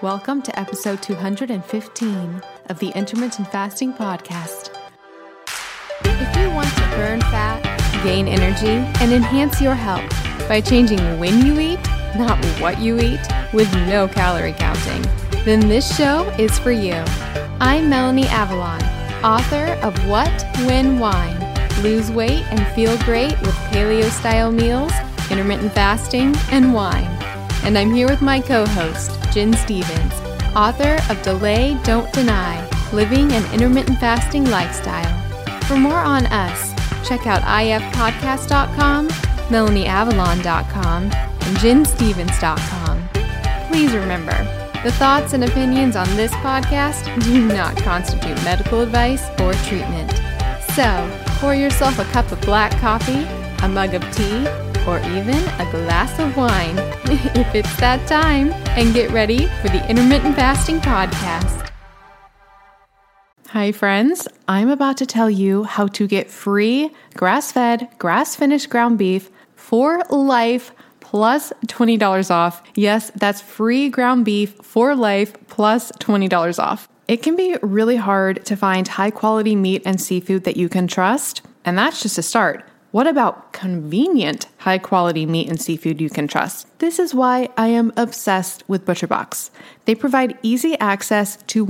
Welcome to episode 215 of the Intermittent Fasting Podcast. If you want to burn fat, gain energy, and enhance your health by changing when you eat, not what you eat, with no calorie counting, then this show is for you. I'm Melanie Avalon, author of What, When, Wine, Lose Weight and Feel Great with Paleo-Style Meals, Intermittent Fasting, and Wine. And I'm here with my co-host, Jen Stevens, author of Delay, Don't Deny, Living an Intermittent Fasting Lifestyle. For more on us, check out ifpodcast.com, melanieavalon.com, and jenstevens.com. Please remember, the thoughts and opinions on this podcast do not constitute medical advice or treatment. So, pour yourself a cup of black coffee, a mug of tea, or even a glass of wine, if it's that time, and get ready for the Intermittent Fasting Podcast. Hi friends, I'm about to tell you how to get free grass-fed, grass-finished ground beef for life plus $20 off. Yes, that's free ground beef for life plus $20 off. It can be really hard to find high-quality meat and seafood that you can trust, and that's just a start. What about convenient, high-quality meat and seafood you can trust? This is why I am obsessed with ButcherBox. They provide easy access to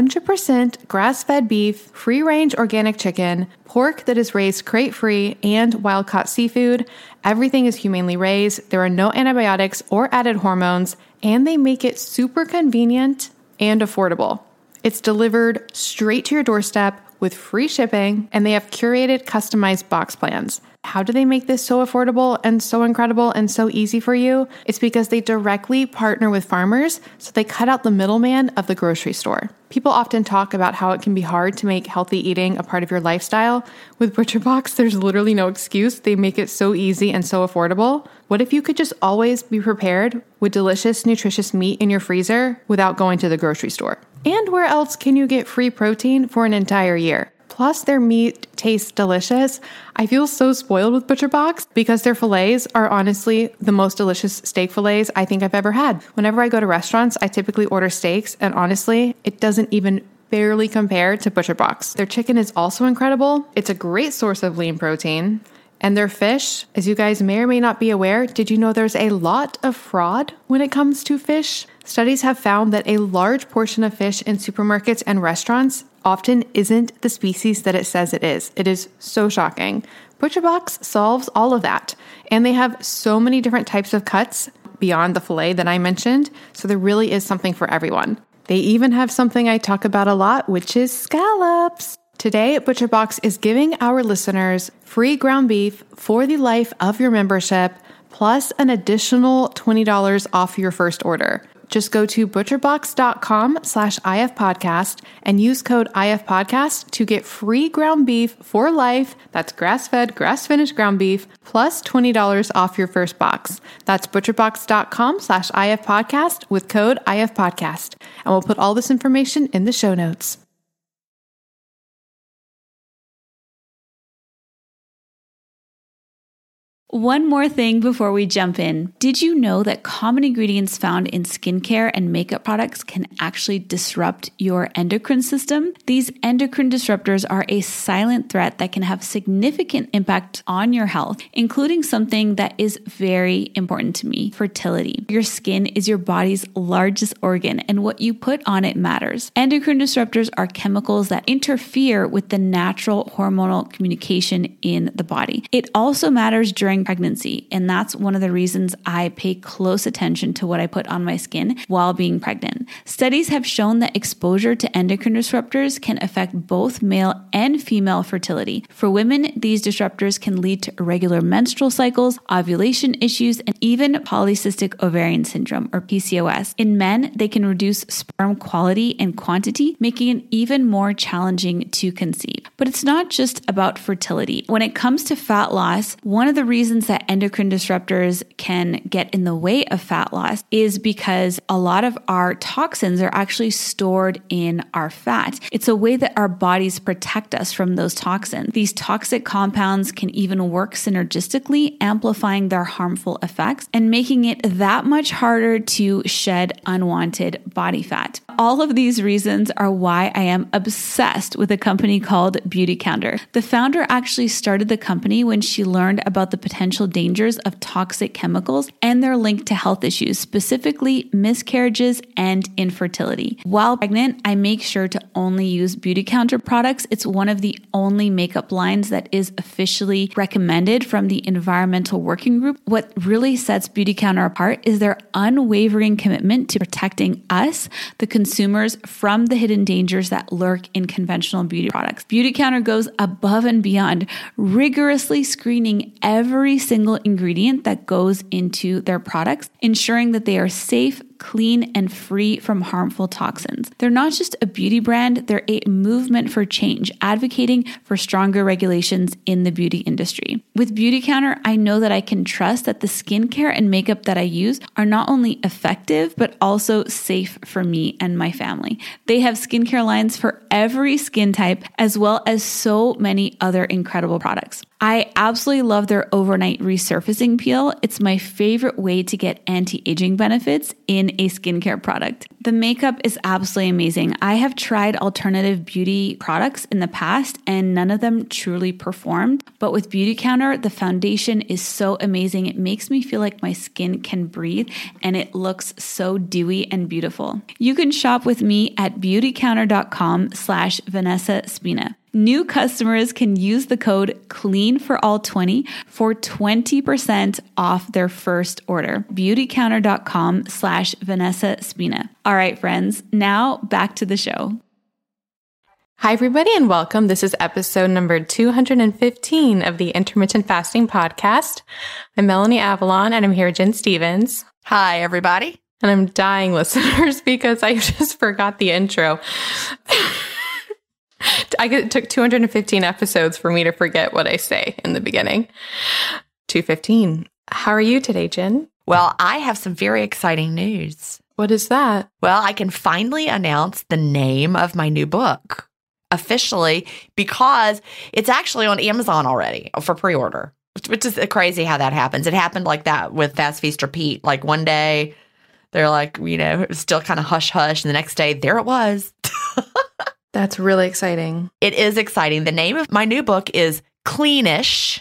100% grass-fed beef, free-range organic chicken, pork that is raised crate-free, and wild-caught seafood. Everything is humanely raised. There are no antibiotics or added hormones, and they make it super convenient and affordable. It's delivered straight to your doorstep with free shipping, and they have curated, customized box plans. How do they make this so affordable and so incredible and so easy for you? It's because they directly partner with farmers, so they cut out the middleman of the grocery store. People often talk about how it can be hard to make healthy eating a part of your lifestyle. With ButcherBox, there's literally no excuse. They make it so easy and so affordable. What if you could just always be prepared with delicious, nutritious meat in your freezer without going to the grocery store? And where else can you get free protein for an entire year? Plus, their meat tastes delicious. I feel so spoiled with ButcherBox because their fillets are honestly the most delicious steak fillets I think I've ever had. Whenever I go to restaurants, I typically order steaks, and honestly, it doesn't even barely compare to ButcherBox. Their chicken is also incredible. It's a great source of lean protein. And their fish, as you guys may or may not be aware, did you know there's a lot of fraud when it comes to fish? Studies have found that a large portion of fish in supermarkets and restaurants often isn't the species that it says it is. It is so shocking. ButcherBox solves all of that. And they have so many different types of cuts beyond the filet that I mentioned. So there really is something for everyone. They even have something I talk about a lot, which is scallops. Today, ButcherBox is giving our listeners free ground beef for the life of your membership, plus an additional $20 off your first order. Just go to butcherbox.com/ifpodcast and use code IFPodcast to get free ground beef for life. That's grass-fed, grass-finished ground beef, plus $20 off your first box. That's butcherbox.com/IFPodcast with code IFPodcast. And we'll put all this information in the show notes. One more thing before we jump in. Did you know that common ingredients found in skincare and makeup products can actually disrupt your endocrine system? These endocrine disruptors are a silent threat that can have significant impact on your health, including something that is very important to me, fertility. Your skin is your body's largest organ, and what you put on it matters. Endocrine disruptors are chemicals that interfere with the natural hormonal communication in the body. It also matters during pregnancy, and that's one of the reasons I pay close attention to what I put on my skin while being pregnant. Studies have shown that exposure to endocrine disruptors can affect both male and female fertility. For women, these disruptors can lead to irregular menstrual cycles, ovulation issues, and even polycystic ovarian syndrome, or PCOS. In men, they can reduce sperm quality and quantity, making it even more challenging to conceive. But it's not just about fertility. When it comes to fat loss, one of the reasons reasons that endocrine disruptors can get in the way of fat loss is because a lot of our toxins are actually stored in our fat. It's a way that our bodies protect us from those toxins. These toxic compounds can even work synergistically, amplifying their harmful effects and making it that much harder to shed unwanted body fat. All of these reasons are why I am obsessed with a company called Beautycounter. The founder actually started the company when she learned about the potential dangers of toxic chemicals and their link to health issues, specifically miscarriages and infertility. While pregnant, I make sure to only use Beautycounter products. It's one of the only makeup lines that is officially recommended from the Environmental Working Group. What really sets Beautycounter apart is their unwavering commitment to protecting us, the consumers, from the hidden dangers that lurk in conventional beauty products. Beautycounter goes above and beyond, rigorously screening every single ingredient that goes into their products, ensuring that they are safe, clean, and free from harmful toxins. They're not just a beauty brand, they're a movement for change, advocating for stronger regulations in the beauty industry. With Beautycounter, I know that I can trust that the skincare and makeup that I use are not only effective, but also safe for me and my family. They have skincare lines for every skin type, as well as so many other incredible products. I absolutely love their overnight resurfacing peel. It's my favorite way to get anti-aging benefits in a skincare product. The makeup is absolutely amazing. I have tried alternative beauty products in the past and none of them truly performed. But with Beautycounter, the foundation is so amazing. It makes me feel like my skin can breathe and it looks so dewy and beautiful. You can shop with me at beautycounter.com/Vanessa Spina. New customers can use the code CLEANFORALL20 for 20% off their first order. Beautycounter.com/Vanessa Spina. All right, friends, now back to the show. Hi, everybody, and welcome. This is episode number 215 of the Intermittent Fasting Podcast. I'm Melanie Avalon, and I'm here with Jen Stevens. Hi, everybody. And I'm dying, listeners, because I just forgot the intro. It took 215 episodes for me to forget what I say in the beginning. 215. How are you today, Jen? Well, I have some very exciting news. What is that? Well, I can finally announce the name of my new book officially because it's actually on Amazon already for pre-order, which is crazy how that happens. It happened like that with Fast Feast Repeat. Like one day they're like, it was still kind of hush-hush. And the next day, there it was. That's really exciting. It is exciting. The name of my new book is Cleanish,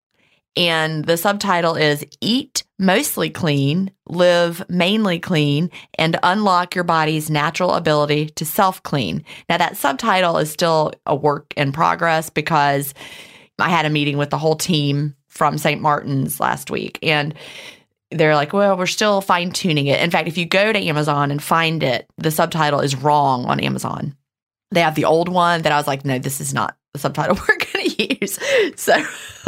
and the subtitle is Eat Mostly Clean, Live Mainly Clean, and Unlock Your Body's Natural Ability to Self-Clean. Now, that subtitle is still a work in progress because I had a meeting with the whole team from St. Martin's last week, and they're like, well, we're still fine-tuning it. In fact, if you go to Amazon and find it, the subtitle is wrong on Amazon. They have the old one that I was like, no, this is not the subtitle we're going to use. So,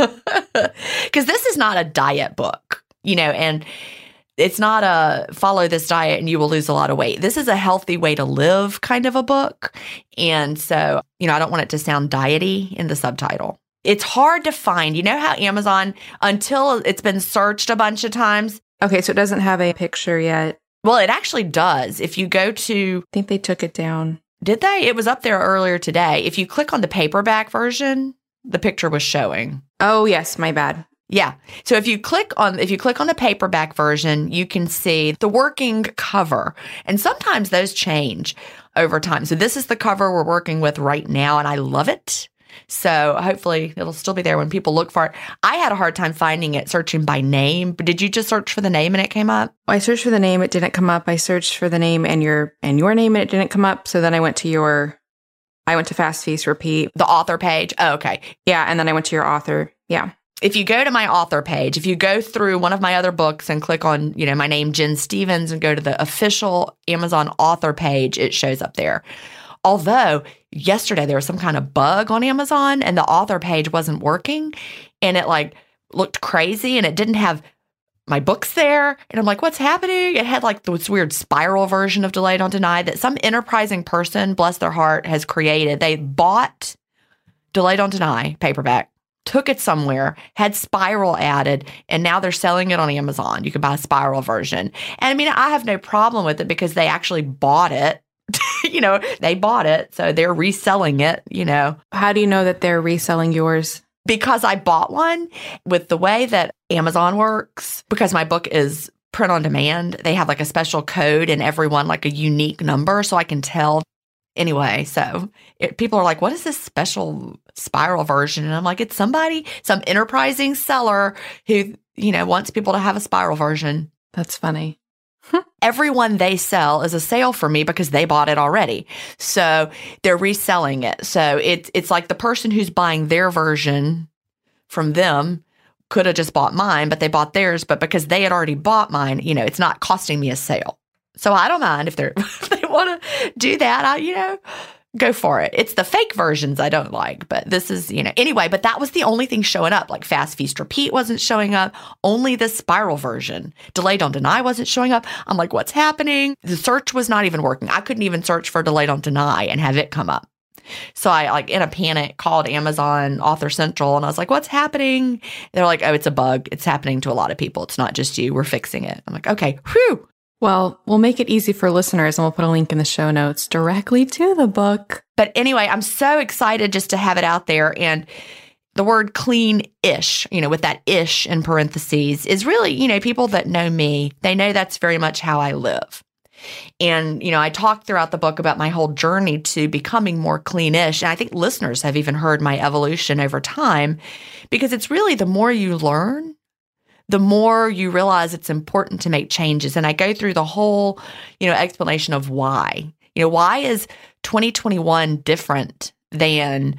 because this is not a diet book, and it's not a follow this diet and you will lose a lot of weight. This is a healthy way to live kind of a book. And so, I don't want it to sound diety in the subtitle. It's hard to find. You know how Amazon, until it's been searched a bunch of times. Okay, so it doesn't have a picture yet. Well, it actually does. If you go to... I think they took it down. Did they? It was up there earlier today. If you click on the paperback version, the picture was showing. Oh, yes, my bad. Yeah. So if you click on the paperback version, you can see the working cover. And sometimes those change over time. So this is the cover we're working with right now, and I love it. So hopefully it'll still be there when people look for it. I had a hard time finding it searching by name, but did you just search for the name and it came up? I searched for the name, it didn't come up. I searched for the name and your name and it didn't come up. So then I went to Fast Feast Repeat. The author page? Oh, okay. Yeah, and then I went to your author. Yeah. If you go to my author page, if you go through one of my other books and click on, my name, Jen Stevens, and go to the official Amazon author page, it shows up there. Although yesterday there was some kind of bug on Amazon and the author page wasn't working and it looked crazy and it didn't have my books there. And I'm like, what's happening? It had this weird spiral version of Delay Don't Deny that some enterprising person, bless their heart, has created. They bought Delay Don't Deny paperback, took it somewhere, had Spiral added, and now they're selling it on Amazon. You can buy a Spiral version. And I mean, I have no problem with it because they actually bought it. They bought it, so they're reselling it, How do you know that they're reselling yours? Because I bought one. With the way that Amazon works, because my book is print on demand, they have like a special code and every one like a unique number, so I can tell. Anyway, so people are like, what is this special Spiral version? And I'm like, it's some enterprising seller who, wants people to have a Spiral version. That's funny. Everyone they sell is a sale for me because they bought it already. So they're reselling it. So it's like the person who's buying their version from them could have just bought mine, but they bought theirs. But because they had already bought mine, it's not costing me a sale. So I don't mind if they want to do that. Go for it. It's the fake versions I don't like, but this is, anyway, but that was the only thing showing up. Like Fast Feast Repeat wasn't showing up. Only the Spiral version. Delay Don't Deny wasn't showing up. I'm like, what's happening? The search was not even working. I couldn't even search for Delay Don't Deny and have it come up. So I, like, in a panic, called Amazon Author Central and I was like, what's happening? They're like, oh, it's a bug. It's happening to a lot of people. It's not just you. We're fixing it. I'm like, okay, whew. Well, we'll make it easy for listeners and we'll put a link in the show notes directly to the book. But anyway, I'm so excited just to have it out there. And the word clean-ish, with that ish in parentheses, is really, people that know me, they know that's very much how I live. And, I talk throughout the book about my whole journey to becoming more clean-ish. And I think listeners have even heard my evolution over time because it's really the more you learn, the more you realize it's important to make changes. And I go through the whole, explanation of why. Why is 2021 different than,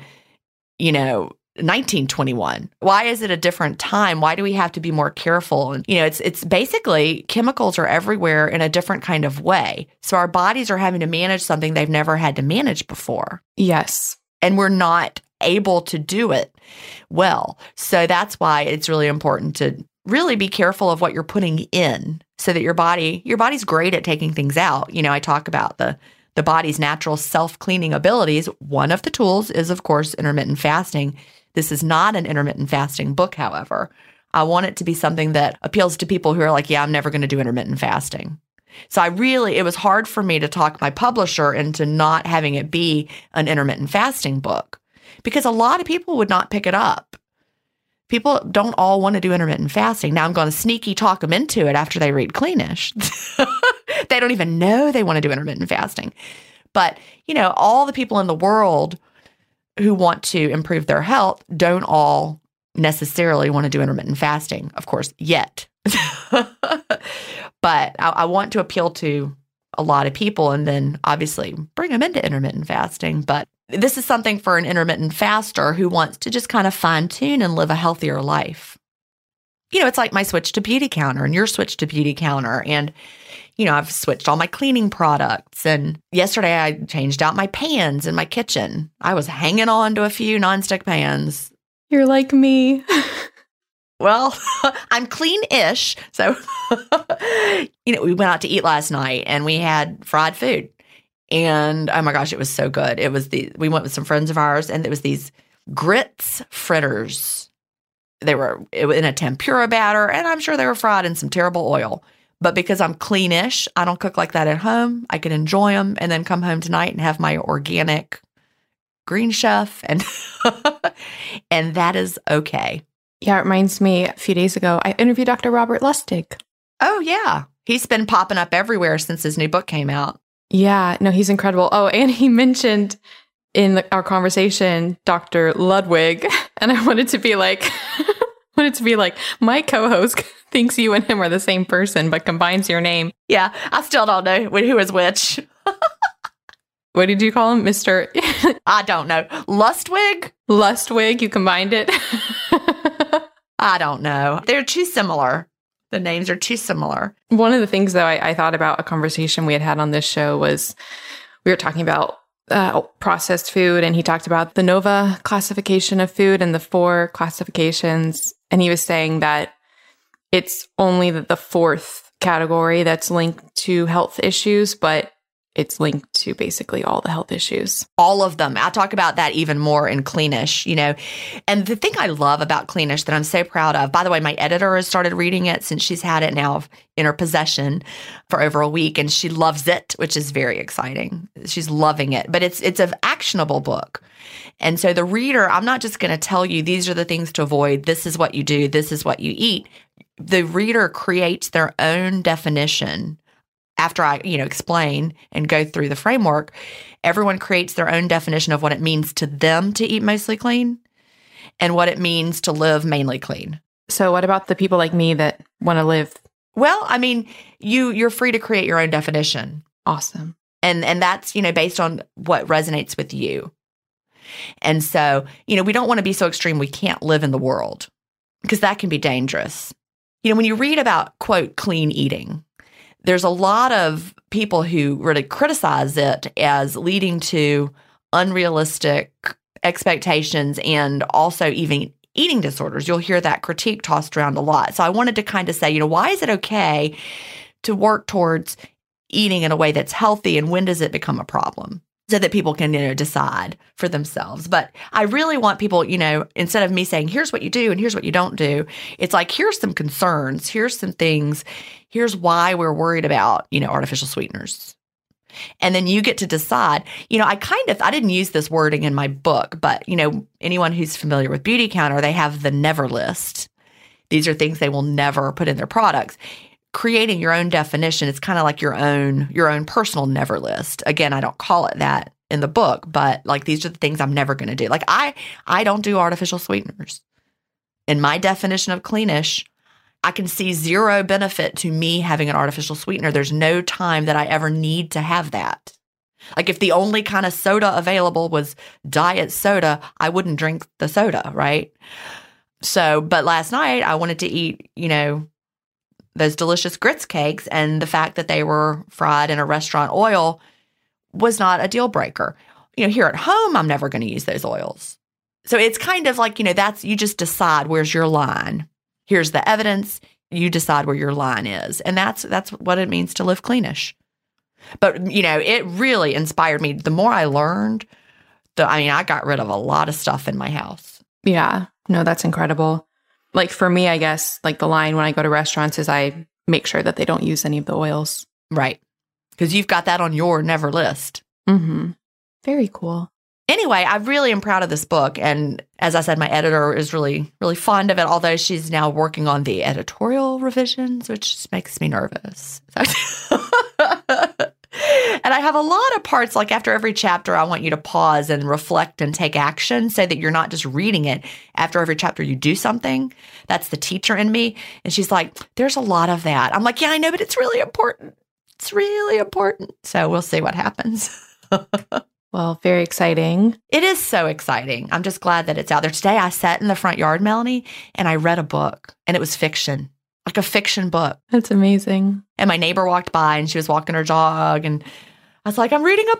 1921? Why is it a different time? Why do we have to be more careful? And, it's basically chemicals are everywhere in a different kind of way. So our bodies are having to manage something they've never had to manage before. Yes. And we're not able to do it well. So that's why it's really important to really be careful of what you're putting in so that your body's great at taking things out. I talk about the body's natural self-cleaning abilities. One of the tools is, of course, intermittent fasting. This is not an intermittent fasting book, however. I want it to be something that appeals to people who are like, yeah, I'm never going to do intermittent fasting. So it was hard for me to talk my publisher into not having it be an intermittent fasting book because a lot of people would not pick it up. People don't all want to do intermittent fasting. Now I'm going to sneaky talk them into it after they read Cleanish. They don't even know they want to do intermittent fasting. But, all the people in the world who want to improve their health don't all necessarily want to do intermittent fasting, of course, yet. But I want to appeal to a lot of people and then obviously bring them into intermittent fasting. But this is something for an intermittent faster who wants to just kind of fine-tune and live a healthier life. It's like my switch to Beautycounter and your switch to Beautycounter. And, I've switched all my cleaning products. And yesterday I changed out my pans in my kitchen. I was hanging on to a few nonstick pans. You're like me. Well, I'm clean-ish. So, we went out to eat last night and we had fried food. And oh my gosh, it was so good. We went with some friends of ours and it was these grits fritters. They were in a tempura batter and I'm sure they were fried in some terrible oil. But because I'm clean-ish, I don't cook like that at home. I can enjoy them and then come home tonight and have my organic Green Chef and and that is okay. Yeah, it reminds me, a few days ago, I interviewed Dr. Robert Lustig. Oh, yeah. He's been popping up everywhere since his new book came out. Yeah, no, he's incredible. Oh, and he mentioned in our conversation, Dr. Ludwig, and I wanted to be like, my co-host thinks you and him are the same person, but combines your name. Yeah, I still don't know who is which. What did you call him? Mr. I don't know. Lustwig? Lustwig, you combined it? I don't know. They're too similar. The names are too similar. One of the things, though, I thought about a conversation we had on this show was we were talking about processed food, and he talked about the NOVA classification of food and the 4 classifications. And he was saying that it's only the 4th category that's linked to health issues, but it's linked to basically all the health issues. All of them. I talk about that even more in Cleanish, And the thing I love about Cleanish that I'm so proud of, by the way, my editor has started reading it since she's had it now in her possession for over a week, and she loves it, which is very exciting. She's loving it. But it's an actionable book. And so the reader, I'm not just going to tell you these are the things to avoid. This is what you do. This is what you eat. The reader creates their own definition. After I, explain and go through the framework, everyone creates their own definition of what it means to them to eat mostly clean and what it means to live mainly clean. So what about the people like me that want to live? Well, I mean, you're free to create your own definition. Awesome. And that's, based on what resonates with you. And so, we don't want to be so extreme we can't live in the world, because that can be dangerous. When you read about, quote, clean eating, there's a lot of people who really criticize it as leading to unrealistic expectations and also even eating disorders. You'll hear that critique tossed around a lot. So I wanted to kind of say, why is it okay to work towards eating in a way that's healthy, and when does it become a problem? So that people can, decide for themselves. But I really want people, instead of me saying, here's what you do and here's what you don't do, it's like, here's some concerns, here's some things, here's why we're worried about, artificial sweeteners. And then you get to decide. I didn't use this wording in my book, but, anyone who's familiar with Beautycounter, they have the never list. These are things they will never put in their products. Creating your own definition, it's kind of like your own personal never list. Again, I don't call it that in the book, but like these are the things I'm never going to do. Like I don't do artificial sweeteners. In my definition of Cleanish, I can see zero benefit to me having an artificial sweetener. There's no time that I ever need to have that. Like if the only kind of soda available was diet soda, I wouldn't drink the soda, right? So, but last night I wanted to eat, those delicious grits cakes, and the fact that they were fried in a restaurant oil was not a deal breaker. Here at home, I'm never going to use those oils. So it's kind of like, that's, you just decide where's your line. Here's the evidence. You decide where your line is. And that's what it means to live cleanish. But, it really inspired me. The more I learned, I got rid of a lot of stuff in my house. Yeah. No, that's incredible. Like for me, I guess, like the line when I go to restaurants is I make sure that they don't use any of the oils. Right. Because you've got that on your never list. Mm-hmm. Very cool. Anyway, I really am proud of this book. And as I said, my editor is really, really fond of it, although she's now working on the editorial revisions, which just makes me nervous. And I have a lot of parts, like after every chapter, I want you to pause and reflect and take action so that you're not just reading it. After every chapter, you do something. That's the teacher in me. And she's like, there's a lot of that. I'm like, yeah, I know, but it's really important. It's really important. So we'll see what happens. Well, very exciting. It is so exciting. I'm just glad that it's out there. Today, I sat in the front yard, Melanie, and I read a book, and it was fiction, like a fiction book. That's amazing. And my neighbor walked by, and she was walking her dog, and I was like, I'm reading a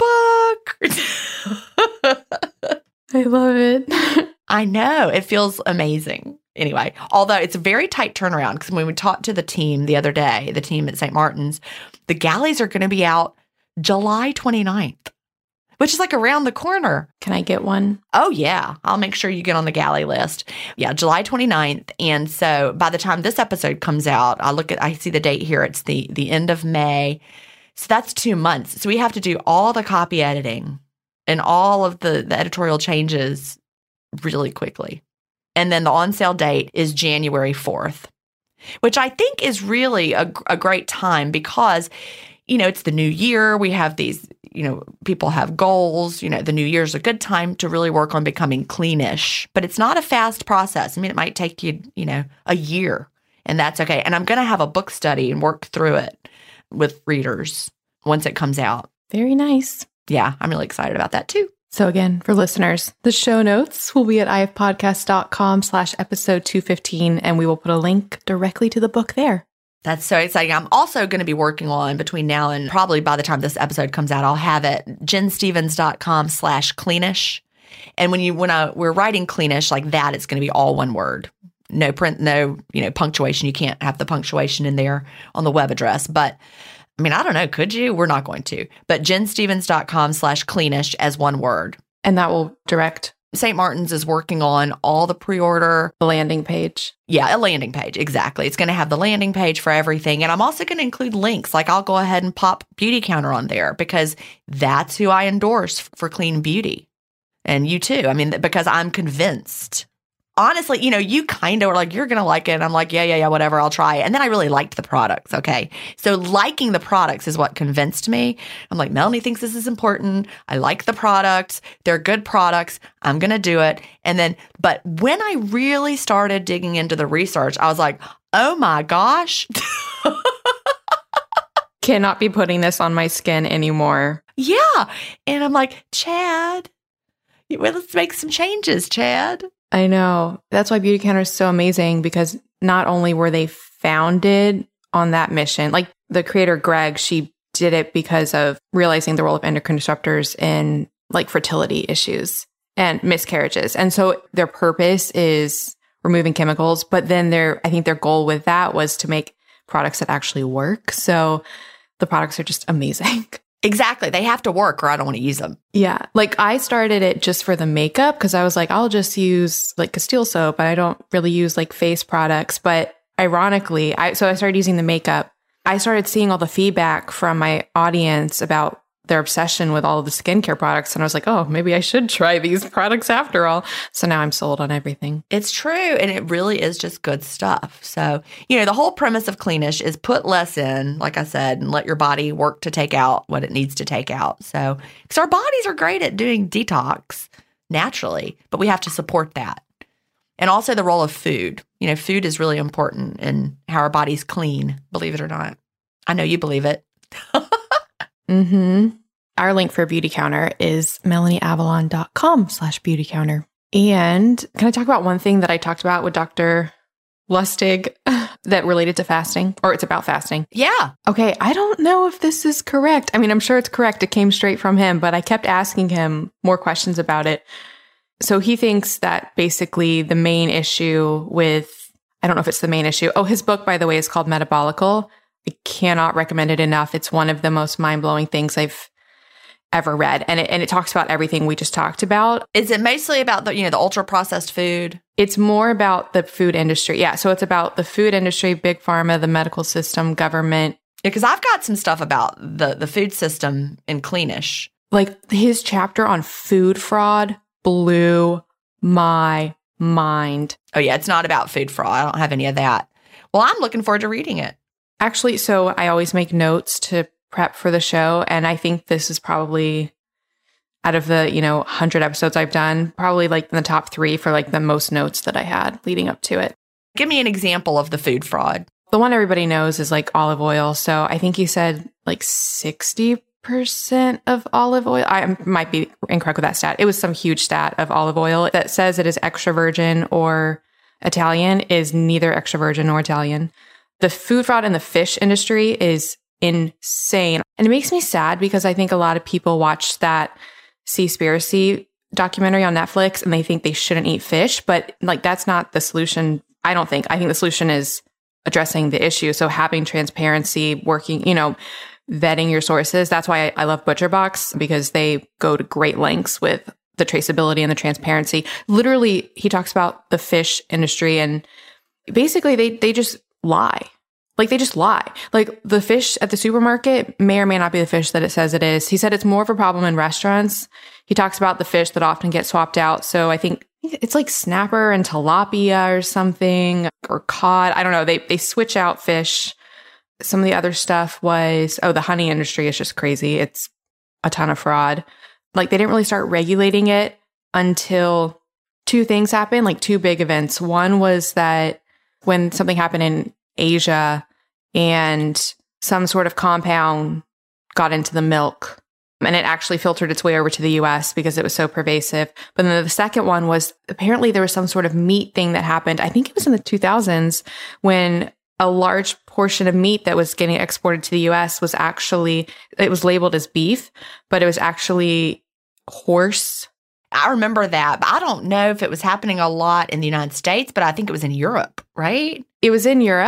book. I love it. I know. It feels amazing. Anyway, although it's a very tight turnaround, because when we talked to the team the other day, the team at St. Martin's, the galleys are going to be out July 29th. Which is like around the corner. Can I get one? Oh, yeah. I'll make sure you get on the galley list. Yeah, July 29th. And so by the time this episode comes out, I see the date here. It's the end of May. So that's 2 months. So we have to do all the copy editing and all of the editorial changes really quickly. And then the on sale date is January 4th, which I think is really a great time because, it's the new year. We have these, people have goals. The new year's a good time to really work on becoming cleanish, but it's not a fast process. It might take you, a year, and that's okay. And I'm going to have a book study and work through it with readers once it comes out. Very nice. Yeah, I'm really excited about that too. So again, for listeners, the show notes will be at ifpodcast.com/episode 215, and we will put a link directly to the book there. That's so exciting. I'm also going to be working on, between now and probably by the time this episode comes out, I'll have it, jenstevens.com/cleanish. And when we're writing cleanish like that, it's going to be all one word. No print, no, punctuation. You can't have the punctuation in there on the web address. But I mean, I don't know. Could you? We're not going to. But jenstevens.com/cleanish as one word. And that will direct St. Martin's is working on all the pre-order. the landing page. Yeah, a landing page. Exactly. It's going to have the landing page for everything. And I'm also going to include links. Like I'll go ahead and pop Beauty Counter on there because that's who I endorse for clean beauty. And you too. I mean, because I'm convinced. Honestly, you kind of were like, you're going to like it. And I'm like, yeah, whatever, I'll try it. And then I really liked the products. Okay. So liking the products is what convinced me. I'm like, Melanie thinks this is important. I like the products. They're good products. I'm going to do it. And then, but when I really started digging into the research, I was like, oh my gosh. Cannot be putting this on my skin anymore. Yeah. And I'm like, Chad, well, let's make some changes, Chad. I know. That's why Beauty Counter is so amazing because not only were they founded on that mission, like the creator Greg, she did it because of realizing the role of endocrine disruptors in like fertility issues and miscarriages. And so their purpose is removing chemicals, but then I think their goal with that was to make products that actually work. So the products are just amazing. Exactly. They have to work or I don't want to use them. Yeah. Like I started it just for the makeup because I was like, I'll just use like Castile soap, but I don't really use like face products. But ironically, so I started using the makeup. I started seeing all the feedback from my audience about their obsession with all of the skincare products. And I was like, oh, maybe I should try these products after all. So now I'm sold on everything. It's true. And it really is just good stuff. So, the whole premise of Cleanish is put less in, like I said, and let your body work to take out what it needs to take out. So, because our bodies are great at doing detox naturally, but we have to support that. And also the role of food. Food is really important in how our bodies clean, believe it or not. I know you believe it. Mm-hmm. Our link for Beauty Counter is melanieavalon.com/beautycounter. And can I talk about one thing that I talked about with Dr. Lustig that related to fasting, or it's about fasting? Yeah. Okay. I don't know if this is correct. I mean, I'm sure it's correct. It came straight from him, but I kept asking him more questions about it. So he thinks that basically the main issue I don't know if it's the main issue. Oh, his book, by the way, is called Metabolical. I cannot recommend it enough. It's one of the most mind-blowing things I've ever read. And it talks about everything we just talked about. Is it mostly about the ultra-processed food? It's more about the food industry. Yeah. So it's about the food industry, big pharma, the medical system, government. Yeah, because I've got some stuff about the food system in Cleanish. Like his chapter on food fraud blew my mind. Oh, yeah. It's not about food fraud. I don't have any of that. Well, I'm looking forward to reading it. Actually, so I always make notes to prep for the show. And I think this is probably out of the, 100 episodes I've done, probably like in the top 3 for like the most notes that I had leading up to it. Give me an example of the food fraud. The one everybody knows is like olive oil. So I think you said like 60% of olive oil. I might be incorrect with that stat. It was some huge stat of olive oil that says it is extra virgin or Italian is neither extra virgin nor Italian. The food fraud in the fish industry is insane. And it makes me sad because I think a lot of people watch that Seaspiracy documentary on Netflix and they think they shouldn't eat fish, but like that's not the solution. I don't think. I think the solution is addressing the issue. So having transparency, working, vetting your sources. That's why I love ButcherBox because they go to great lengths with the traceability and the transparency. Literally, he talks about the fish industry and basically they just lie. Like they just lie. Like the fish at the supermarket may or may not be the fish that it says it is. He said it's more of a problem in restaurants. He talks about the fish that often get swapped out. So I think it's like snapper and tilapia or something, or cod. I don't know. They switch out fish. Some of the other stuff was, the honey industry is just crazy. It's a ton of fraud. Like they didn't really start regulating it until 2 things happened, like 2 big events. One was that when something happened in Asia and some sort of compound got into the milk and it actually filtered its way over to the US because it was so pervasive. But then the second one was apparently there was some sort of meat thing that happened. I think it was in the 2000s when a large portion of meat that was getting exported to the US was it was labeled as beef, but it was actually horse. I remember that, but I don't know if it was happening a lot in the United States, but I think it was in Europe, right? It was in Europe,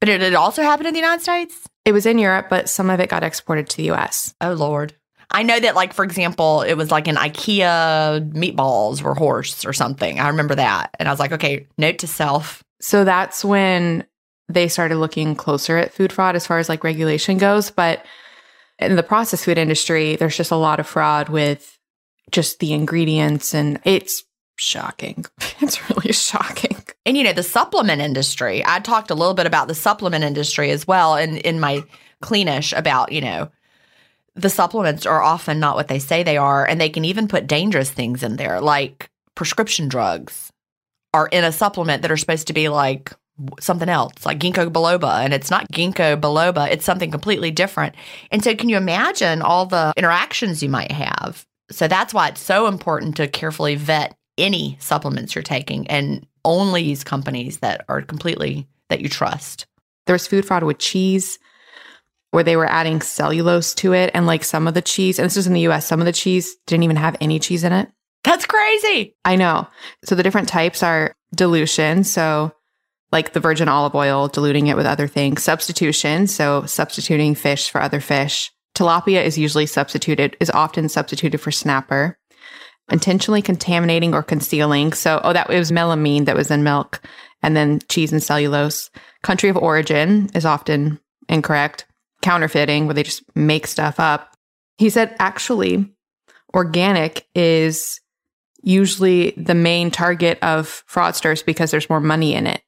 But did it also happen in the United States? It was in Europe, but some of it got exported to the US. Oh, Lord. I know that, like, for example, it was like in IKEA meatballs were horse or something. I remember that. And I was like, okay, note to self. So that's when they started looking closer at food fraud as far as like regulation goes. But in the processed food industry, there's just a lot of fraud with just the ingredients, and it's shocking. It's really shocking. And, the supplement industry, I talked a little bit about the supplement industry as well in my Cleanish about, the supplements are often not what they say they are, and they can even put dangerous things in there, like prescription drugs are in a supplement that are supposed to be like something else, like ginkgo biloba, and it's not ginkgo biloba, it's something completely different. And so can you imagine all the interactions you might have? So that's why it's so important to carefully vet any supplements you're taking and only use companies that are completely, that you trust. There was food fraud with cheese where they were adding cellulose to it, and like some of the cheese, and this was in the US, some of the cheese didn't even have any cheese in it. That's crazy. I know. So the different types are dilution, so like the virgin olive oil, diluting it with other things. Substitution, so substituting fish for other fish. Tilapia is often substituted for snapper. Intentionally contaminating or concealing. So, it was melamine that was in milk, and then cheese and cellulose. Country of origin is often incorrect. Counterfeiting, where they just make stuff up. He said, actually, organic is usually the main target of fraudsters because there's more money in it.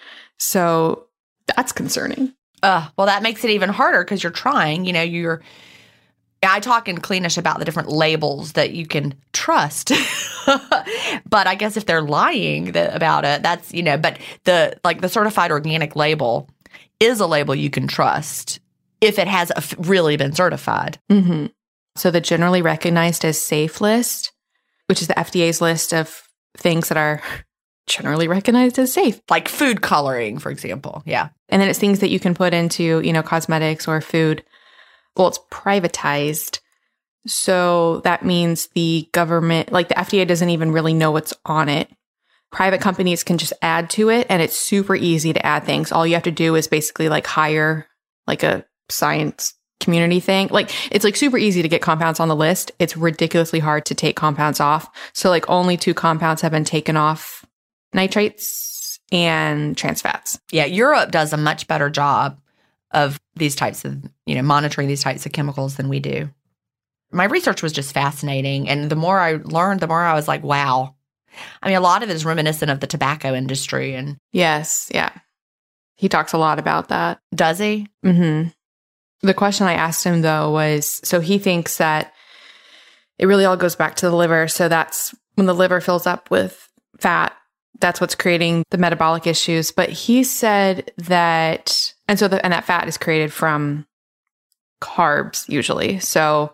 So that's concerning. Well, that makes it even harder because you're trying, I talk in Cleanish about the different labels that you can trust. But I guess if they're lying about it, that's, but the certified organic label is a label you can trust if it has really been certified. Mm-hmm. So the generally recognized as safe list, which is the FDA's list of things that are generally recognized as safe. Like food coloring, for example. Yeah. And then it's things that you can put into, cosmetics or food. Well, it's privatized. So that means the government, like the FDA doesn't even really know what's on it. Private companies can just add to it, and it's super easy to add things. All you have to do is basically like hire like a science community thing. Like it's like super easy to get compounds on the list. It's ridiculously hard to take compounds off. So like only 2 compounds have been taken off: nitrates and trans fats. Yeah, Europe does a much better job of these types of, monitoring these types of chemicals than we do. My research was just fascinating. And the more I learned, the more I was like, wow. I mean, a lot of it is reminiscent of the tobacco industry. And yes, yeah. He talks a lot about that. Does he? Mm-hmm. The question I asked him, though, was, so he thinks that it really all goes back to the liver. So that's when the liver fills up with fat, that's what's creating the metabolic issues. But he said that, and that fat is created from carbs usually. So,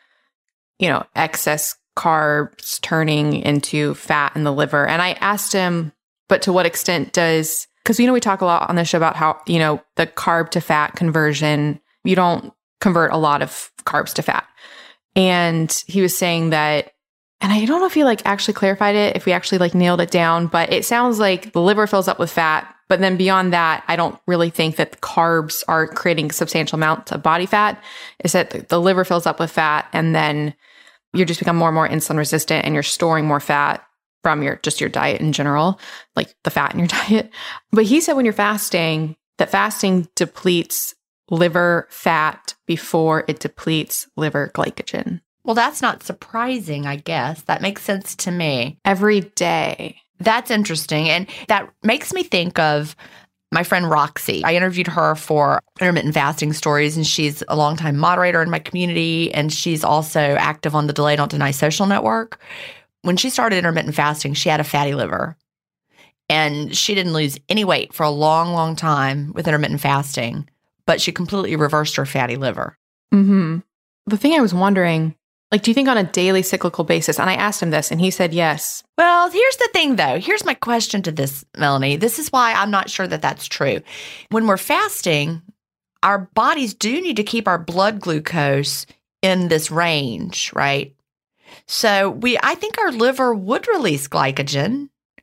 excess carbs turning into fat in the liver. And I asked him, but to what extent does, because, we talk a lot on the show about how, the carb to fat conversion, you don't convert a lot of carbs to fat. And he was saying that, and I don't know if he actually clarified it, if we actually nailed it down, but it sounds like the liver fills up with fat. But then beyond that, I don't really think that the carbs are creating substantial amounts of body fat. It's that the liver fills up with fat, and then you just become more and more insulin resistant, and you're storing more fat from your diet in general, like the fat in your diet. But he said when you're fasting, that fasting depletes liver fat before it depletes liver glycogen. Well, that's not surprising, I guess. That makes sense to me. Every day. That's interesting. And that makes me think of my friend Roxy. I interviewed her for Intermittent Fasting Stories, and she's a longtime moderator in my community, and she's also active on the Delay Don't Deny social network. When she started intermittent fasting, she had a fatty liver, and she didn't lose any weight for a long, long time with intermittent fasting, but she completely reversed her fatty liver. Mm-hmm. The thing I was wondering, do you think on a daily cyclical basis, and I asked him this, and he said yes. Well, here's the thing, though. Here's my question to this, Melanie. This is why I'm not sure that that's true. When we're fasting, our bodies do need to keep our blood glucose in this range, right? So I think our liver would release glycogen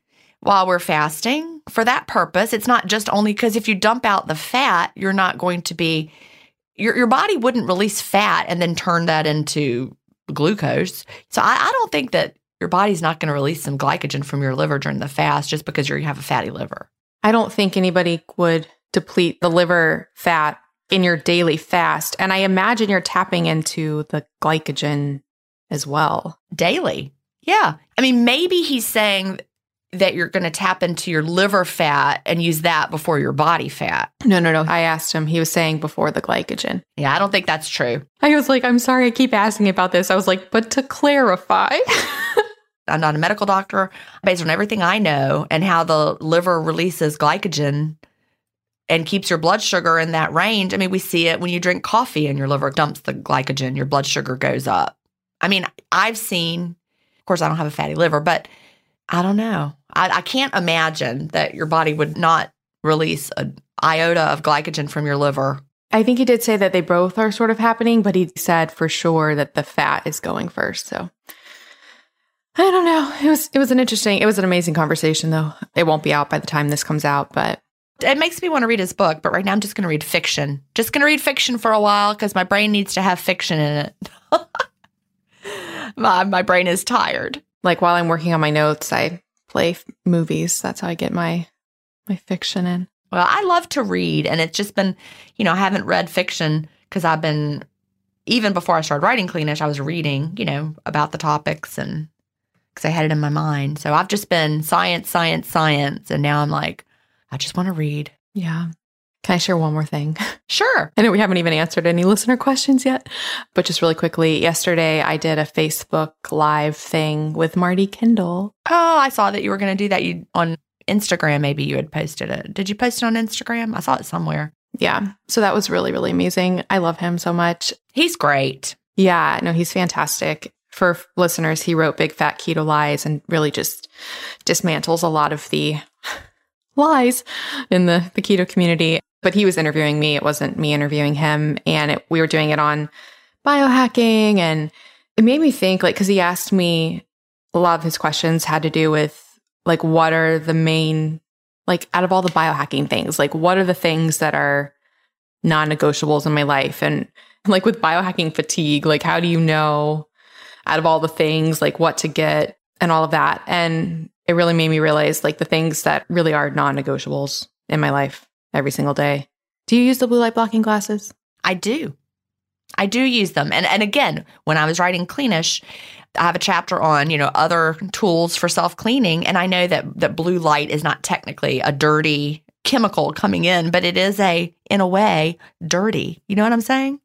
while we're fasting for that purpose. It's not just only because if you dump out the fat, you're not going to be, your body wouldn't release fat and then turn that into glucose. So I don't think that your body's not going to release some glycogen from your liver during the fast just because you have a fatty liver. I don't think anybody would deplete the liver fat in your daily fast. And I imagine you're tapping into the glycogen as well. Daily. Yeah. I mean, maybe he's saying that you're going to tap into your liver fat and use that before your body fat. No. I asked him. He was saying before the glycogen. Yeah, I don't think that's true. I was like, I'm sorry, I keep asking about this. I was like, but to clarify. I'm not a medical doctor. Based on everything I know and how the liver releases glycogen and keeps your blood sugar in that range. I mean, we see it when you drink coffee and your liver dumps the glycogen, your blood sugar goes up. I mean, I've seen, of course, I don't have a fatty liver, but I don't know. I can't imagine that your body would not release an iota of glycogen from your liver. I think he did say that they both are sort of happening, but he said for sure that the fat is going first. So I don't know. It was an amazing conversation though. It won't be out by the time this comes out, but it makes me want to read his book. But right now I'm just going to read fiction. Just going to read fiction for a while because my brain needs to have fiction in it. My brain is tired. Like while I'm working on my notes, I play movies. That's how I get my fiction in. Well, I love to read, and it's just been, I haven't read fiction because I've been, even before I started writing Cleanish, I was reading, about the topics and because I had it in my mind. So I've just been science, and now I'm like, I just want to read. Yeah. Can I share one more thing? Sure. I know we haven't even answered any listener questions yet, but just really quickly, yesterday I did a Facebook Live thing with Marty Kendall. Oh, I saw that you were going to do that. You on Instagram, maybe you had posted it. Did you post it on Instagram? I saw it somewhere. Yeah. So that was really, really amazing. I love him so much. He's great. Yeah. No, he's fantastic. For listeners, he wrote Big Fat Keto Lies and really just dismantles a lot of the lies in the keto community. But he was interviewing me. It wasn't me interviewing him. And we were doing it on biohacking. And it made me think, because he asked me, a lot of his questions had to do with, what are the main, out of all the biohacking things, what are the things that are non-negotiables in my life? And with biohacking fatigue, how do you know out of all the things, what to get and all of that? And it really made me realize, the things that really are non-negotiables in my life every single day. Do you use the blue light blocking glasses? I do. I do use them. And again, when I was writing Cleanish, I have a chapter on, other tools for self-cleaning. And I know that blue light is not technically a dirty chemical coming in, but it is in a way, dirty. You know what I'm saying?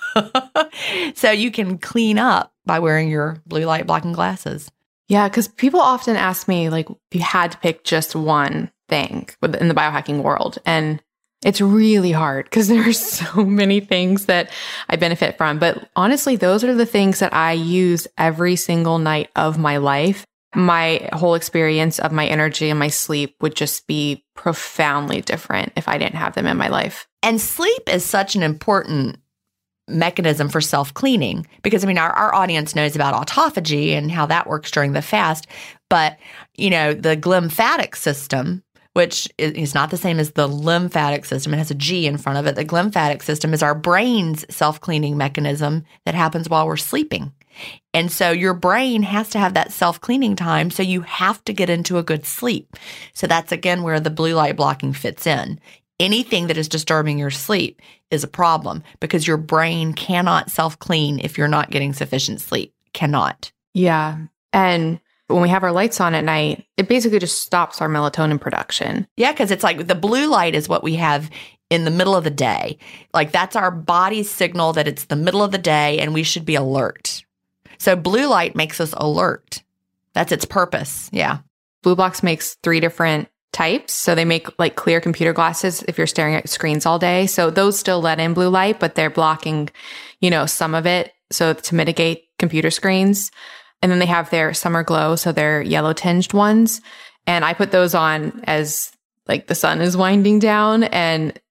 So you can clean up by wearing your blue light blocking glasses. Yeah, because people often ask me, if you had to pick just one thing in the biohacking world. And it's really hard because there are so many things that I benefit from. But honestly, those are the things that I use every single night of my life. My whole experience of my energy and my sleep would just be profoundly different if I didn't have them in my life. And sleep is such an important mechanism for self-cleaning because, our audience knows about autophagy and how that works during the fast. But, the glymphatic system, which is not the same as the lymphatic system. It has a G in front of it. The glymphatic system is our brain's self-cleaning mechanism that happens while we're sleeping. And so your brain has to have that self-cleaning time, so you have to get into a good sleep. So that's, again, where the blue light blocking fits in. Anything that is disturbing your sleep is a problem because your brain cannot self-clean if you're not getting sufficient sleep. Cannot. Yeah. And when we have our lights on at night, it basically just stops our melatonin production. Yeah, because it's the blue light is what we have in the middle of the day. That's our body's signal that it's the middle of the day and we should be alert. So blue light makes us alert. That's its purpose. Yeah. BlueBlox makes 3 different types. So they make clear computer glasses if you're staring at screens all day. So those still let in blue light, but they're blocking, some of it. So to mitigate computer screens. And then they have their summer glow. So they're yellow tinged ones. And I put those on as the sun is winding down. And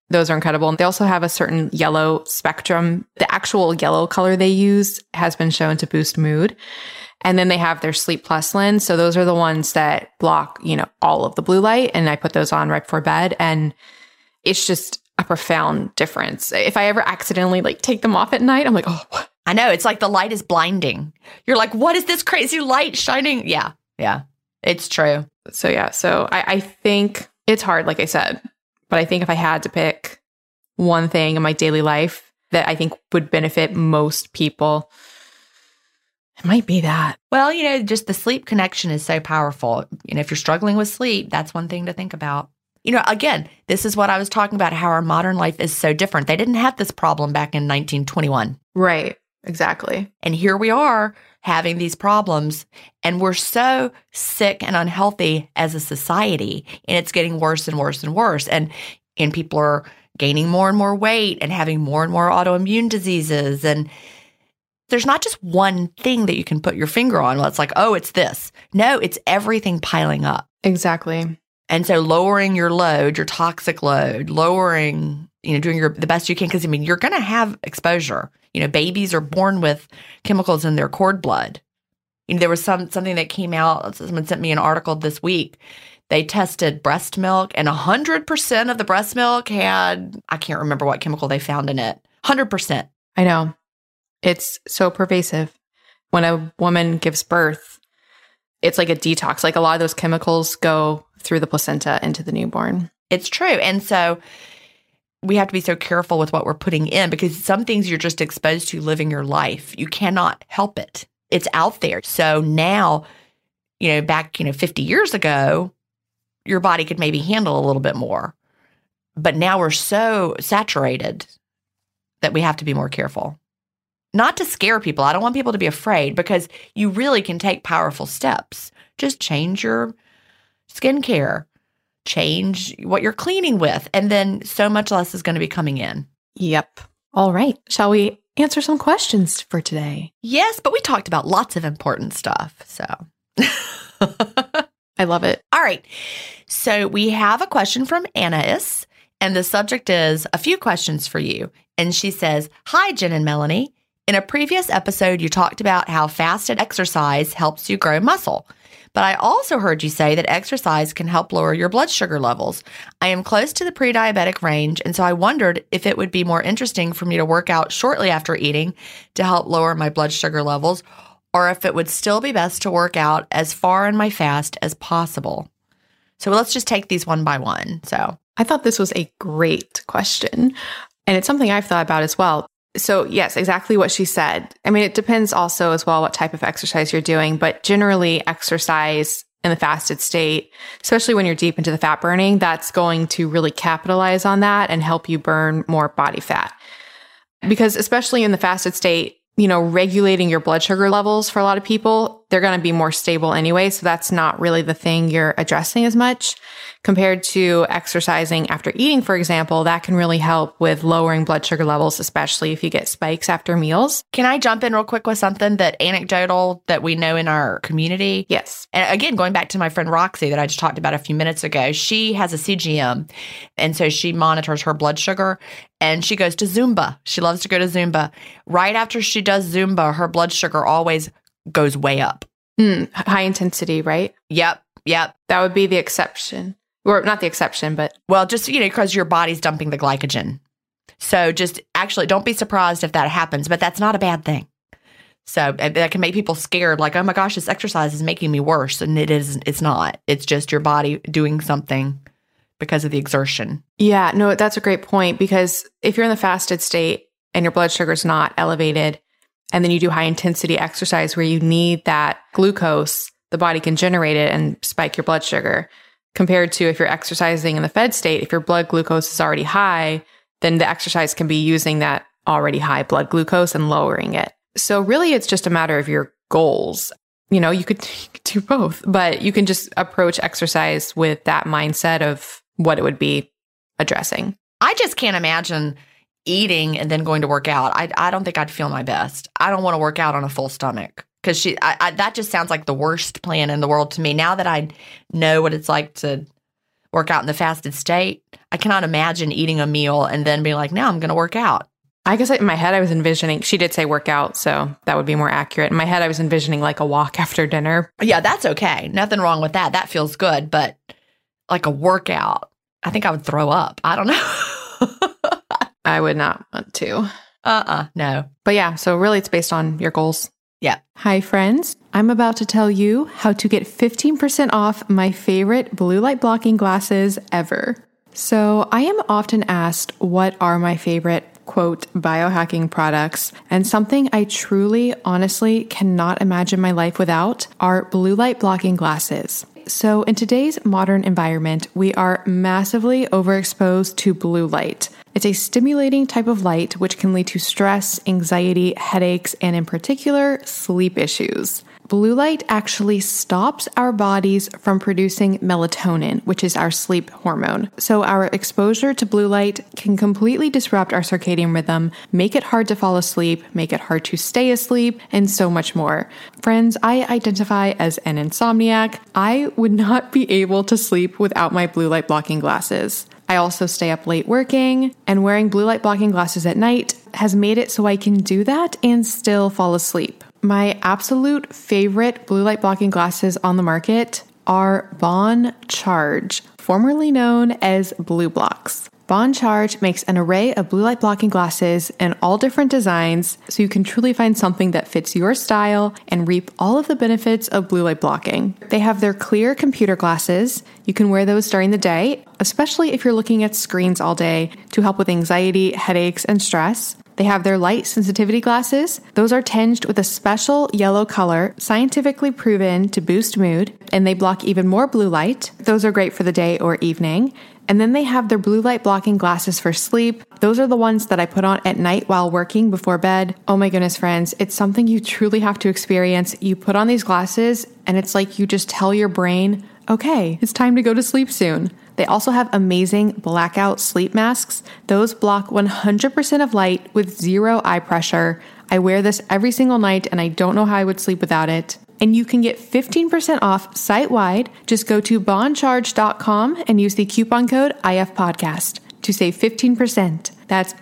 Those are incredible. And they also have a certain yellow spectrum. The actual yellow color they use has been shown to boost mood. And then they have their Sleep Plus lens. So those are the ones that block, all of the blue light. And I put those on right before bed. And it's just a profound difference. If I ever accidentally take them off at night, I'm like, oh, what? I know. It's like the light is blinding. You're like, what is this crazy light shining? Yeah. It's true. So yeah. So I think it's hard, like I said. But I think if I had to pick one thing in my daily life that I think would benefit most people, it might be that. Well, just the sleep connection is so powerful. If you're struggling with sleep, that's one thing to think about. Again, this is what I was talking about, how our modern life is so different. They didn't have this problem back in 1921. Right. Exactly. And here we are having these problems, and we're so sick and unhealthy as a society, and it's getting worse and worse and worse. And people are gaining more and more weight and having more and more autoimmune diseases. And there's not just one thing that you can put your finger on. Well, it's like, oh, it's this. No, it's everything piling up. Exactly. And so lowering your load, your toxic load, doing the best you can, because you're going to have exposure. Babies are born with chemicals in their cord blood. There was something that came out. Someone sent me an article this week. They tested breast milk, and 100% of the breast milk had, I can't remember what chemical they found in it. 100%. I know. It's so pervasive. When a woman gives birth, it's like a detox. Like a lot of those chemicals go through the placenta into the newborn. It's true. And so we have to be so careful with what we're putting in, because some things you're just exposed to living your life. You cannot help it. It's out there. So now, back, 50 years ago, your body could maybe handle a little bit more. But now we're so saturated that we have to be more careful. Not to scare people. I don't want people to be afraid, because you really can take powerful steps. Just change your skincare. Change what you're cleaning with, and then so much less is going to be coming in. Yep. All right. Shall we answer some questions for today? Yes, but we talked about lots of important stuff, so. I love it. All right. So we have a question from Anais, and the subject is a few questions for you. And she says, "Hi, Jen and Melanie. In a previous episode, you talked about how fasted exercise helps you grow muscle. But I also heard you say that exercise can help lower your blood sugar levels. I am close to the pre-diabetic range, and so I wondered if it would be more interesting for me to work out shortly after eating to help lower my blood sugar levels, or if it would still be best to work out as far in my fast as possible." So let's just take these one by one. So I thought this was a great question, and it's something I've thought about as well. So yes, exactly what she said. It depends also as well what type of exercise you're doing, but generally exercise in the fasted state, especially when you're deep into the fat burning, that's going to really capitalize on that and help you burn more body fat. Because especially in the fasted state, regulating your blood sugar levels for a lot of people, they're going to be more stable anyway. So that's not really the thing you're addressing as much compared to exercising after eating, for example. That can really help with lowering blood sugar levels, especially if you get spikes after meals. Can I jump in real quick with something that anecdotal that we know in our community? Yes. And again, going back to my friend Roxy that I just talked about a few minutes ago, she has a CGM. And so she monitors her blood sugar, and she goes to Zumba. She loves to go to Zumba. Right after she does Zumba, her blood sugar always goes way up. High intensity, right? Yep. That would be the exception. Or not the exception, but... Well, just, because your body's dumping the glycogen. So just actually don't be surprised if that happens, but that's not a bad thing. So that can make people scared, like, oh my gosh, this exercise is making me worse. And it's not. It's just your body doing something because of the exertion. Yeah, no, that's a great point, because if you're in the fasted state and your blood sugar is not elevated, and then you do high intensity exercise where you need that glucose, the body can generate it and spike your blood sugar. Compared to if you're exercising in the fed state, if your blood glucose is already high, then the exercise can be using that already high blood glucose and lowering it. So really, it's just a matter of your goals. You could do both, but you can just approach exercise with that mindset of what it would be addressing. I just can't imagine eating and then going to work out. I don't think I'd feel my best. I don't want to work out on a full stomach. Because that just sounds like the worst plan in the world to me. Now that I know what it's like to work out in the fasted state. I cannot imagine eating a meal and then being like, now I'm going to work out. I guess in my head, I was envisioning, she did say workout, so that would be more accurate. In my head, I was envisioning like a walk after dinner. Yeah, that's okay. Nothing wrong with that. That feels good. But like a workout, I think I would throw up. I don't know. I would not want to. No. But yeah, so really it's based on your goals. Yeah. Hi, friends. I'm about to tell you how to get 15% off my favorite blue light blocking glasses ever. So I am often asked what are my favorite quote, biohacking products, and something I truly, honestly cannot imagine my life without are blue light blocking glasses. So in today's modern environment, we are massively overexposed to blue light. It's a stimulating type of light which can lead to stress, anxiety, headaches, and in particular, sleep issues. Blue light actually stops our bodies from producing melatonin, which is our sleep hormone. So our exposure to blue light can completely disrupt our circadian rhythm, make it hard to fall asleep, make it hard to stay asleep, and so much more. Friends, I identify as an insomniac. I would not be able to sleep without my blue light blocking glasses. I also stay up late working, and wearing blue light blocking glasses at night has made it so I can do that and still fall asleep. My absolute favorite blue light blocking glasses on the market are Bon Charge, formerly known as Blue Blocks. Bon Charge makes an array of blue light blocking glasses in all different designs, so you can truly find something that fits your style and reap all of the benefits of blue light blocking. They have their clear computer glasses. You can wear those during the day, especially if you're looking at screens all day, to help with anxiety, headaches, and stress. They have their light sensitivity glasses. Those are tinged with a special yellow color, scientifically proven to boost mood, and they block even more blue light. Those are great for the day or evening. And then they have their blue light blocking glasses for sleep. Those are the ones that I put on at night while working before bed. Oh my goodness, friends, it's something you truly have to experience. You put on these glasses and it's like you just tell your brain, okay, it's time to go to sleep soon. They also have amazing blackout sleep masks. Those block 100% of light with zero eye pressure. I wear this every single night and I don't know how I would sleep without it. And you can get 15% off site-wide. Just go to boncharge.com and use the coupon code IFPodcast to save 15%. That's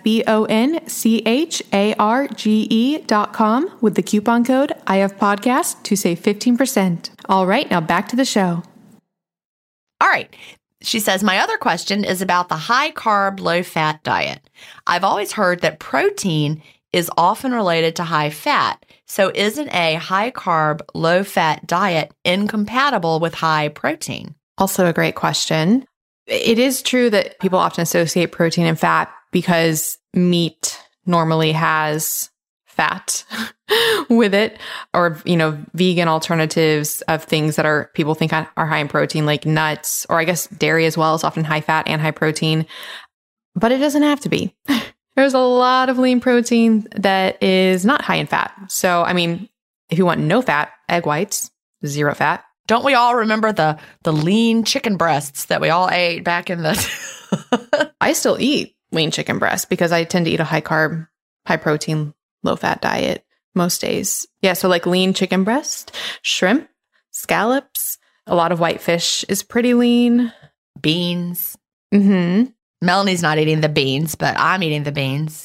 BONCHARGE.com with the coupon code IFPodcast to save 15%. All right, now back to the show. All right. She says, my other question is about the high-carb, low-fat diet. I've always heard that protein is often related to high fat. So isn't a high-carb, low-fat diet incompatible with high protein? Also a great question. It is true that people often associate protein and fat because meat normally has fat with it, or, vegan alternatives of things that are people think are high in protein, like nuts, or I guess dairy as well is often high fat and high protein, but it doesn't have to be. There's a lot of lean protein that is not high in fat. So, if you want no fat, egg whites, 0 fat. Don't we all remember the lean chicken breasts that we all ate back in the... I still eat lean chicken breast because I tend to eat a high carb, high protein, low fat diet most days. Yeah, so like lean chicken breast, shrimp, scallops, a lot of white fish is pretty lean. Beans. Mm-hmm. Melanie's not eating the beans, but I'm eating the beans.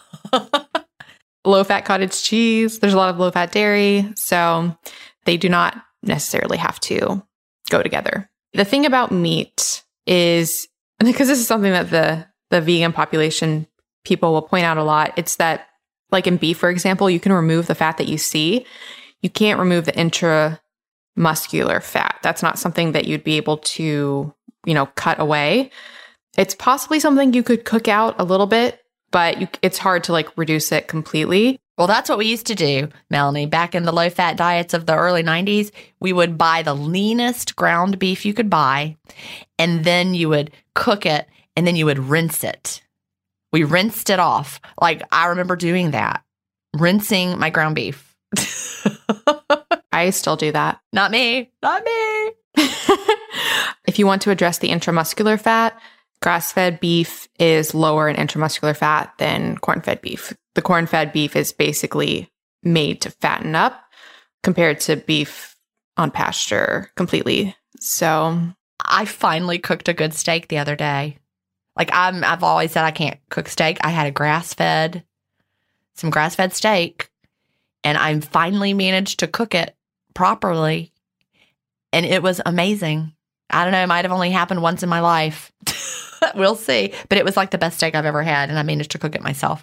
Low fat cottage cheese. There's a lot of low fat dairy. So they do not necessarily have to go together. The thing about meat is, because this is something that the vegan population people will point out a lot, it's that like in beef, for example, you can remove the fat that you see. You can't remove the intramuscular fat. That's not something that you'd be able to, cut away. It's possibly something you could cook out a little bit, but it's hard to reduce it completely. Well, that's what we used to do, Melanie. Back in the low-fat diets of the early 90s, we would buy the leanest ground beef you could buy, and then you would cook it, and then you would rinse it. We rinsed it off. I remember doing that, rinsing my ground beef. I still do that. Not me. Not me. If you want to address the intramuscular fat, grass-fed beef is lower in intramuscular fat than corn-fed beef. The corn-fed beef is basically made to fatten up compared to beef on pasture completely. So I finally cooked a good steak the other day. Like I've always said I can't cook steak. I had some grass-fed steak, and I finally managed to cook it properly, and it was amazing. I don't know, it might have only happened once in my life. We'll see. But it was like the best steak I've ever had, and I managed to cook it myself.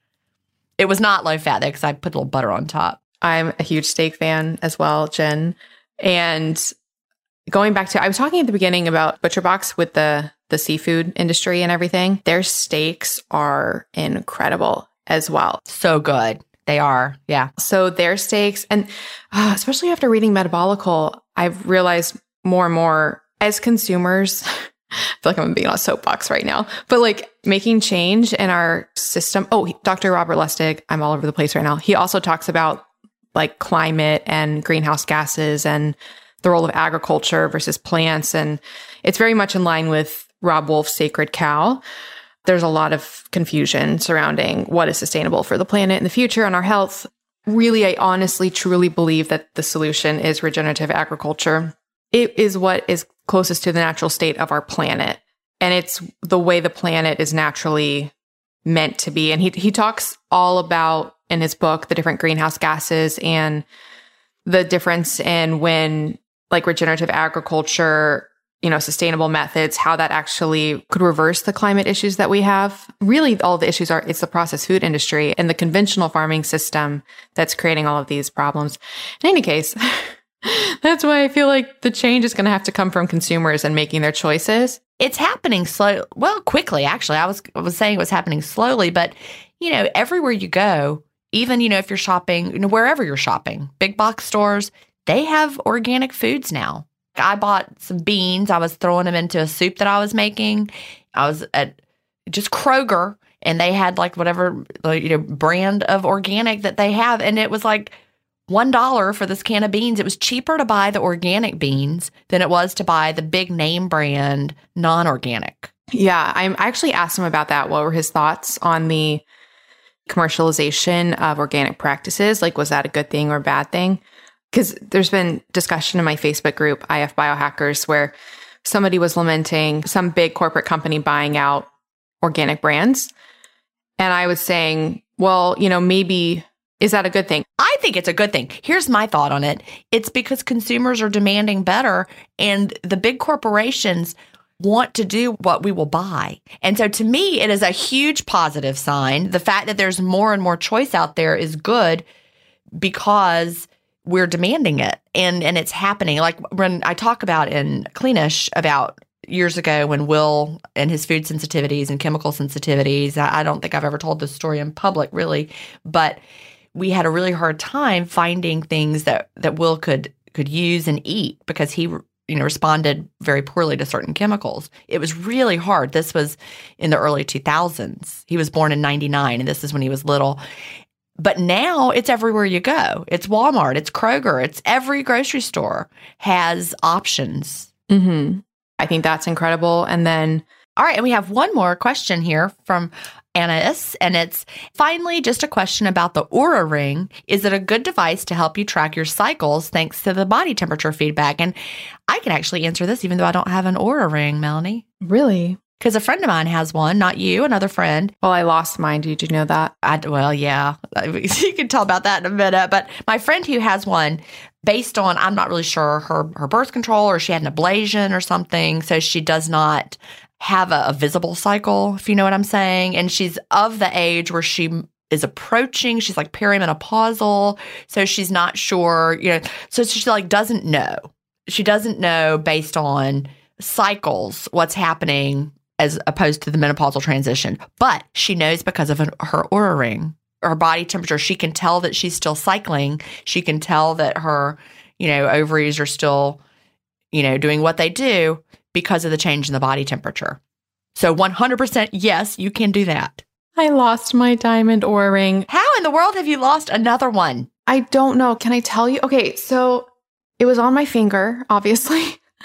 It was not low fat though, because I put a little butter on top. I'm a huge steak fan as well, Jen. And going back to, I was talking at the beginning about ButcherBox with the seafood industry and everything. Their steaks are incredible as well. So good. They are. Yeah. So their steaks, and especially after reading Metabolical, I've realized more and more as consumers, I feel like I'm being on a soapbox right now, but like making change in our system. Oh, Dr. Robert Lustig, I'm all over the place right now. He also talks about like climate and greenhouse gases and the role of agriculture versus plants. And it's very much in line with Rob Wolf's Sacred Cow. There's a lot of confusion surrounding what is sustainable for the planet in the future and our health. Really, I honestly, truly believe that the solution is regenerative agriculture. It is what is closest to the natural state of our planet. And it's the way the planet is naturally meant to be. And he talks all about, in his book, the different greenhouse gases and the difference in when like regenerative agriculture, sustainable methods, how that actually could reverse the climate issues that we have. Really, all the issues it's the processed food industry and the conventional farming system that's creating all of these problems. In any case, that's why I feel like the change is going to have to come from consumers and making their choices. It's happening quickly, actually. I was saying it was happening slowly, but, everywhere you go, even, if you're shopping, wherever you're shopping, big box stores, they have organic foods now. I bought some beans. I was throwing them into a soup that I was making. I was at just Kroger, and they had like whatever, brand of organic that they have. And it was like $1 for this can of beans. It was cheaper to buy the organic beans than it was to buy the big name brand non-organic. Yeah, I actually asked him about that. What were his thoughts on the commercialization of organic practices? Like, was that a good thing or a bad thing? Because there's been discussion in my Facebook group, IF Biohackers, where somebody was lamenting some big corporate company buying out organic brands. And I was saying, well, maybe, is that a good thing? I think it's a good thing. Here's my thought on it. It's because consumers are demanding better, and the big corporations want to do what we will buy. And so to me, it is a huge positive sign. The fact that there's more and more choice out there is good because we're demanding it, and it's happening. Like when I talk about in Cleanish about years ago when Will and his food sensitivities and chemical sensitivities, I don't think I've ever told this story in public really, but we had a really hard time finding things that Will could use and eat because he responded very poorly to certain chemicals. It was really hard. This was in the early 2000s. He was born in 99, and this is when he was little. But now it's everywhere you go. It's Walmart, it's Kroger, it's every grocery store has options. Mm-hmm. I think that's incredible. And then, all right, and we have one more question here from Anais, and it's finally just a question about the Oura Ring. Is it a good device to help you track your cycles thanks to the body temperature feedback? And I can actually answer this even though I don't have an Oura Ring, Melanie. Really? Because a friend of mine has one, not you, another friend. Well, I lost mine. Did you know that? Well, yeah. You can tell about that in a minute. But my friend who has one, based on, I'm not really sure, her birth control, or she had an ablation or something, so she does not have a visible cycle, if you know what I'm saying. And she's of the age where she is approaching, she's like perimenopausal, so she's not sure, so she like doesn't know. She doesn't know based on cycles what's happening as opposed to the menopausal transition. But she knows because of her Oura Ring, her body temperature. She can tell that she's still cycling. She can tell that her, ovaries are still, doing what they do because of the change in the body temperature. So 100% yes, you can do that. I lost my diamond Oura Ring. How in the world have you lost another one? I don't know. Can I tell you? Okay, so it was on my finger, obviously.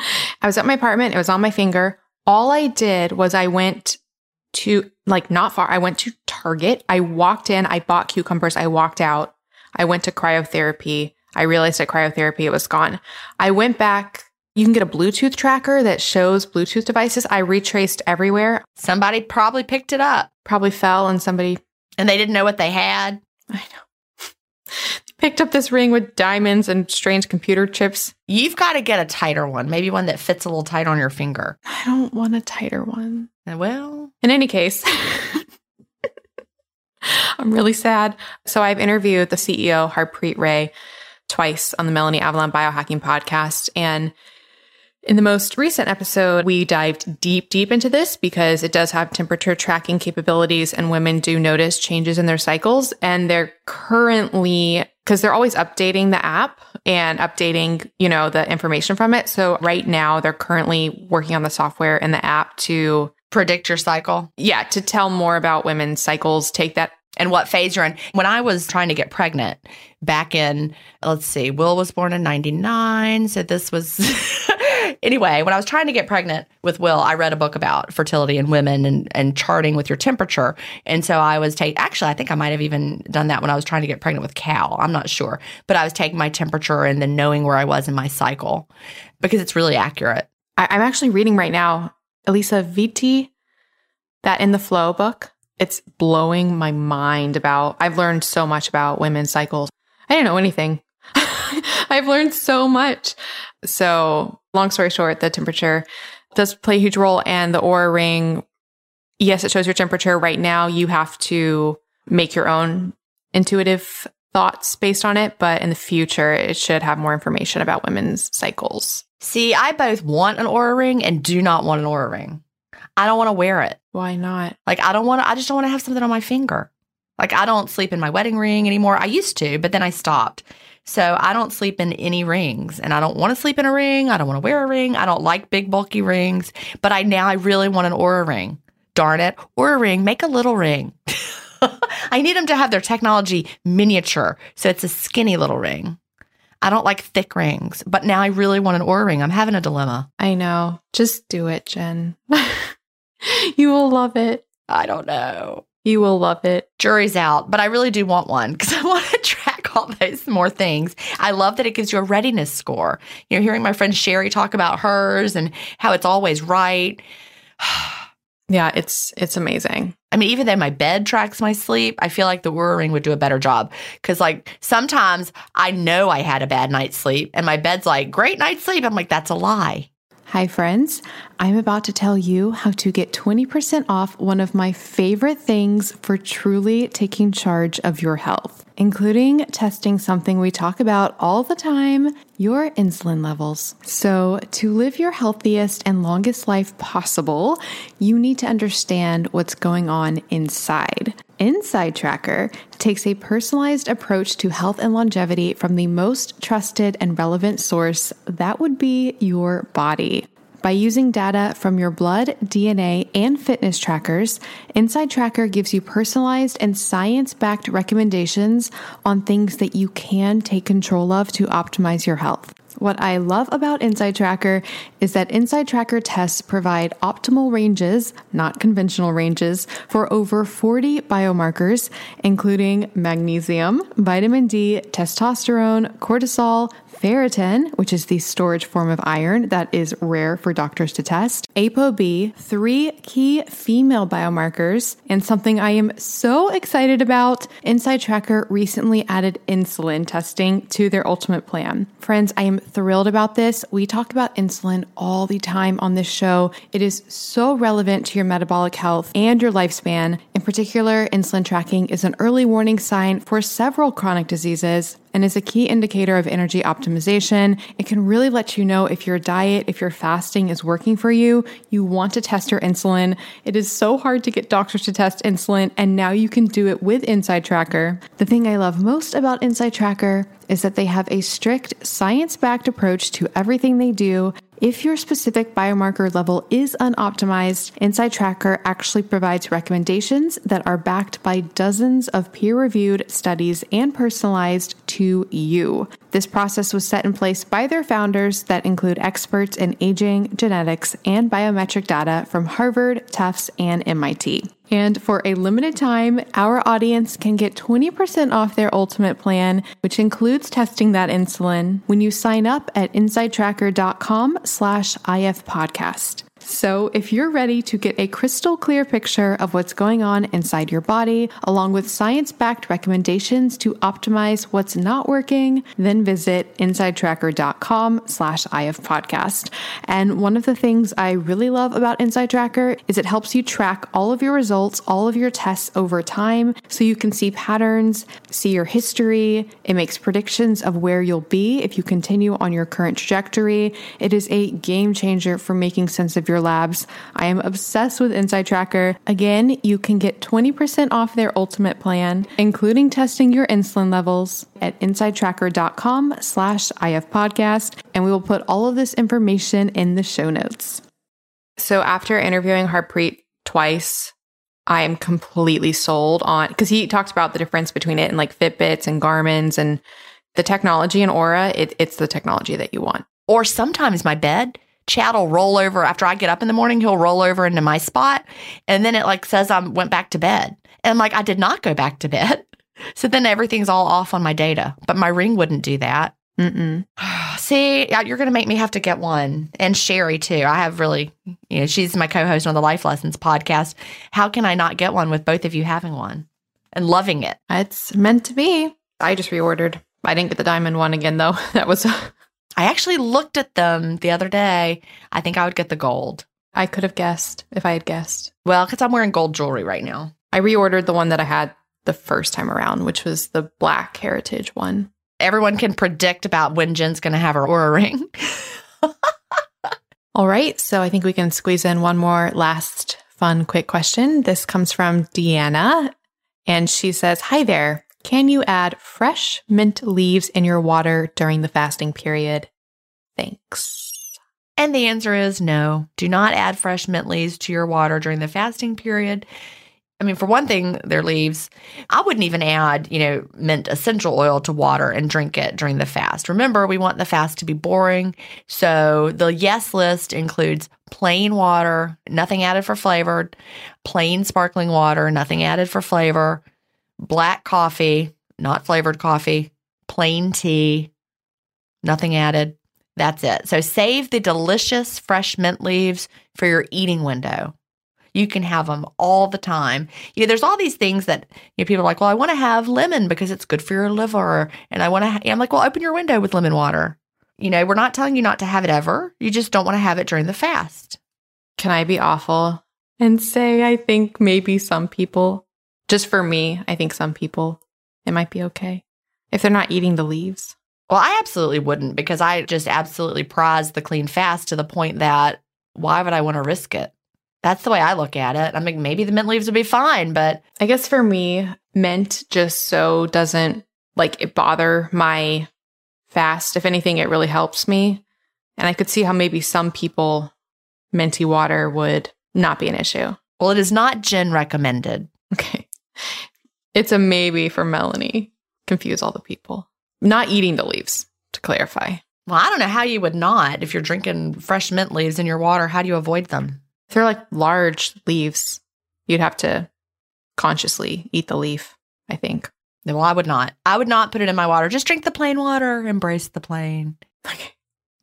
I was at my apartment. It was on my finger. All I did was I went to, not far, I went to Target. I walked in, I bought cucumbers, I walked out. I went to cryotherapy. I realized at cryotherapy it was gone. I went back You can get a Bluetooth tracker that shows Bluetooth devices. I retraced everywhere. Somebody probably picked it up. Probably fell and somebody... And they didn't know what they had. I know. Picked up this ring with diamonds and strange computer chips. You've got to get a tighter one. Maybe one that fits a little tight on your finger. I don't want a tighter one. Well, in any case, I'm really sad. So I've interviewed the CEO, Harpreet Ray, twice on the Melanie Avalon Biohacking Podcast. And in the most recent episode, we dived deep into this because it does have temperature tracking capabilities and women do notice changes in their cycles. And they're currently, because they're always updating the app and updating, the information from it. So right now they're currently working on the software and the app to predict your cycle. Yeah, to tell more about women's cycles, take that. And what phase you're in. When I was trying to get pregnant back in, let's see, Will was born in 99. So this was, anyway, when I was trying to get pregnant with Will, I read a book about fertility in women and charting with your temperature. And so I was actually, I think I might have even done that when I was trying to get pregnant with Cal. I'm not sure. But I was taking my temperature and then knowing where I was in my cycle because it's really accurate. I'm actually reading right now, Elisa Vitti, that In the Flow book. It's blowing my mind I've learned so much about women's cycles. I didn't know anything. I've learned so much. So long story short, the temperature does play a huge role. And the Oura Ring, yes, it shows your temperature. Right now, you have to make your own intuitive thoughts based on it. But in the future, it should have more information about women's cycles. See, I both want an Oura Ring and do not want an Oura Ring. I don't want to wear it. Why not? I just don't want to have something on my finger. I don't sleep in my wedding ring anymore. I used to, but then I stopped. So I don't sleep in any rings and I don't want to sleep in a ring. I don't want to wear a ring. I don't like big bulky rings, but I really want an Oura Ring. Darn it. Oura Ring, make a little ring. I need them to have their technology miniature. So it's a skinny little ring. I don't like thick rings, but now I really want an Oura Ring. I'm having a dilemma. I know. Just do it, Jen. You will love it. I don't know. You will love it. Jury's out, but I really do want one because I want to track all those more things. I love that it gives you a readiness score. Hearing my friend Sherry talk about hers and how it's always right. Yeah, it's amazing. I mean, even though my bed tracks my sleep, I feel like the Oura Ring would do a better job. Because sometimes I know I had a bad night's sleep and my bed's like, great night's sleep. I'm like, that's a lie. Hi, friends. I'm about to tell you how to get 20% off one of my favorite things for truly taking charge of your health, including testing something we talk about all the time, your insulin levels. So to live your healthiest and longest life possible, you need to understand what's going on inside. Inside Tracker takes a personalized approach to health and longevity from the most trusted and relevant source, that would be your body. By using data from your blood, DNA, and fitness trackers, Inside Tracker gives you personalized and science-backed recommendations on things that you can take control of to optimize your health. What I love about Inside Tracker is that Inside Tracker tests provide optimal ranges, not conventional ranges, for over 40 biomarkers, including magnesium, vitamin D, testosterone, cortisol, ferritin, which is the storage form of iron that is rare for doctors to test, ApoB, 3 key female biomarkers, and something I am so excited about, Inside Tracker recently added insulin testing to their ultimate plan. Friends, I am thrilled about this. We talk about insulin all the time on this show. It is so relevant to your metabolic health and your lifespan. In particular, insulin tracking is an early warning sign for several chronic diseases and is a key indicator of energy optimization. It can really let you know if your diet, if your fasting is working for you. You want to test your insulin. It is so hard to get doctors to test insulin, and now you can do it with Inside Tracker. The thing I love most about Inside Tracker is that they have a strict science-backed approach to everything they do. If your specific biomarker level is unoptimized, Inside Tracker actually provides recommendations that are backed by dozens of peer-reviewed studies and personalized to you. This process was set in place by their founders that include experts in aging, genetics, and biometric data from Harvard, Tufts, and MIT. And for a limited time, our audience can get 20% off their ultimate plan, which includes testing that insulin, when you sign up at insidetracker.com/ifpodcast. So if you're ready to get a crystal clear picture of what's going on inside your body, along with science-backed recommendations to optimize what's not working, then visit insidetracker.com/ifpodcast. And one of the things I really love about Inside Tracker is it helps you track all of your results, all of your tests over time, so you can see patterns, see your history. It makes predictions of where you'll be if you continue on your current trajectory. It is a game changer for making sense of your labs. I am obsessed with Inside Tracker. Again, you can get 20% off their ultimate plan, including testing your insulin levels at insidetracker.com/ifpodcast. And we will put all of this information in the show notes. So after interviewing Harpreet twice, I am completely sold on, because he talks about the difference between it and like Fitbits and Garmin's and the technology and Oura. It's the technology that you want. Or sometimes my bed, Chad will roll over after I get up in the morning. He'll roll over into my spot, and then it like says I went back to bed. And I'm like, I did not go back to bed. So then everything's all off on my data. But my Ring wouldn't do that. See, you're going to make me have to get one. And Sherry, too. I have really, she's my co-host on the Life Lessons podcast. How can I not get one with both of you having one and loving it? It's meant to be. I just reordered. I didn't get the diamond one again, though. That was... I actually looked at them the other day. I think I would get the gold. I could have guessed if I had guessed. Well, because I'm wearing gold jewelry right now. I reordered the one that I had the first time around, which was the black heritage one. Everyone can predict about when Jen's going to have her Oura ring. All right. So I think we can squeeze in one more last fun, quick question. This comes from Deanna. And she says, hi there. Can you add fresh mint leaves in your water during the fasting period? Thanks. And the answer is no. Do not add fresh mint leaves to your water during the fasting period. I mean, for one thing, they're leaves. I wouldn't even add, mint essential oil to water and drink it during the fast. Remember, we want the fast to be boring. So the yes list includes plain water, nothing added for flavor, plain sparkling water, nothing added for flavor, black coffee, not flavored coffee, plain tea, nothing added. That's it. So save the delicious fresh mint leaves for your eating window. You can have them all the time. There's all these things that people are like, well, I want to have lemon because it's good for your liver. And I'm like, well, open your window with lemon water. We're not telling you not to have it ever. You just don't want to have it during the fast. Can I be awful and say I think maybe some people, just for me, I think some people, it might be okay if they're not eating the leaves. Well, I absolutely wouldn't, because I just absolutely prize the clean fast to the point that why would I want to risk it? That's the way I look at it. I mean, maybe the mint leaves would be fine, but... I guess for me, mint just so doesn't, it bother my fast. If anything, it really helps me. And I could see how maybe some people, minty water would not be an issue. Well, it is not Jen recommended. Okay. It's a maybe for Melanie. Confuse all the people. Not eating the leaves, to clarify. Well, I don't know how you would not. If you're drinking fresh mint leaves in your water, how do you avoid them? If they're large leaves, you'd have to consciously eat the leaf, I think. Well, I would not. I would not put it in my water. Just drink the plain water. Embrace the plain. Okay.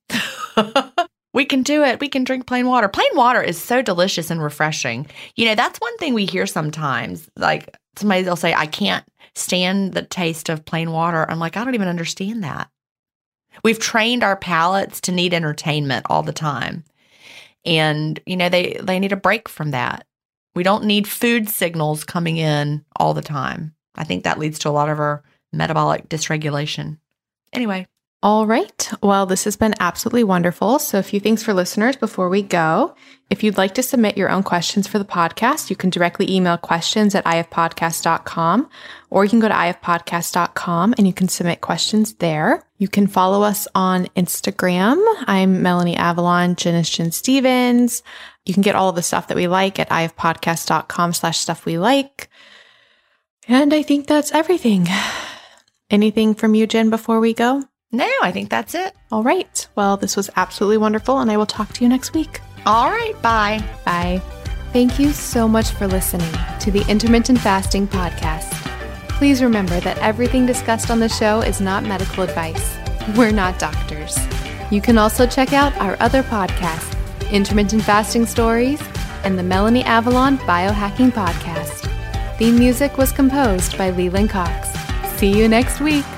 We can do it. We can drink plain water. Plain water is so delicious and refreshing. That's one thing we hear sometimes. Like somebody will say, I can't stand the taste of plain water. I'm like, I don't even understand that. We've trained our palates to need entertainment all the time. And, they need a break from that. We don't need food signals coming in all the time. I think that leads to a lot of our metabolic dysregulation. Anyway. All right. Well, this has been absolutely wonderful. So a few things for listeners before we go. If you'd like to submit your own questions for the podcast, you can directly email questions@ifpodcast.com, or you can go to ifpodcast.com and you can submit questions there. You can follow us on Instagram. I'm Melanie Avalon. Jen is Jen Stevens. You can get all of the stuff that we like at ifpodcast.com/stuff we like. And I think that's everything. Anything from you, Jen, before we go? No, I think that's it. All right. Well, this was absolutely wonderful, and I will talk to you next week. All right. Bye. Bye. Thank you so much for listening to the Intermittent Fasting Podcast. Please remember that everything discussed on the show is not medical advice. We're not doctors. You can also check out our other podcasts, Intermittent Fasting Stories and the Melanie Avalon Biohacking Podcast. Theme music was composed by Leland Cox. See you next week.